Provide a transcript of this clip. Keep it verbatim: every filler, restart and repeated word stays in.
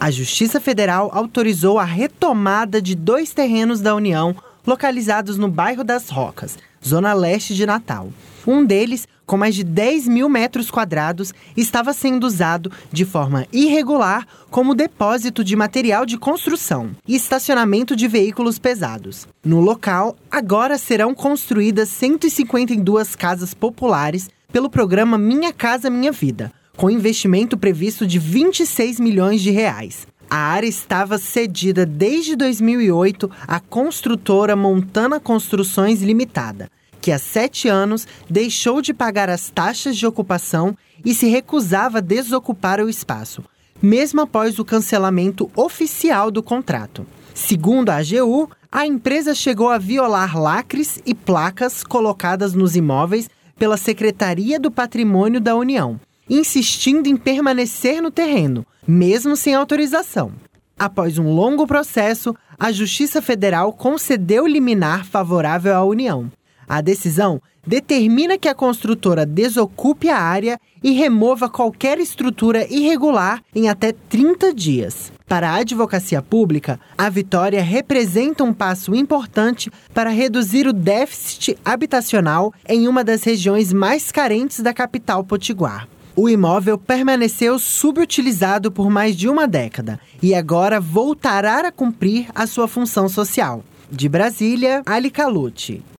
A Justiça Federal autorizou a retomada de dois terrenos da União localizados no bairro das Rocas, zona leste de Natal. Um deles, com mais de dez mil metros quadrados, estava sendo usado de forma irregular como depósito de material de construção e estacionamento de veículos pesados. No local, agora serão construídas cento e cinquenta e duas casas populares pelo programa Minha Casa Minha Vida, com investimento previsto de vinte e seis milhões de reais. A área estava cedida desde dois mil e oito à construtora Montana Construções Limitada, que há sete anos deixou de pagar as taxas de ocupação e se recusava a desocupar o espaço, mesmo após o cancelamento oficial do contrato. Segundo a A G U, a empresa chegou a violar lacres e placas colocadas nos imóveis pela Secretaria do Patrimônio da União, insistindo em permanecer no terreno, mesmo sem autorização. Após um longo processo, a Justiça Federal concedeu liminar favorável à União. A decisão determina que a construtora desocupe a área e remova qualquer estrutura irregular em até trinta dias. Para a advocacia pública, a vitória representa um passo importante para reduzir o déficit habitacional em uma das regiões mais carentes da capital potiguar. O imóvel permaneceu subutilizado por mais de uma década e agora voltará a cumprir a sua função social. De Brasília, Ali Calucci.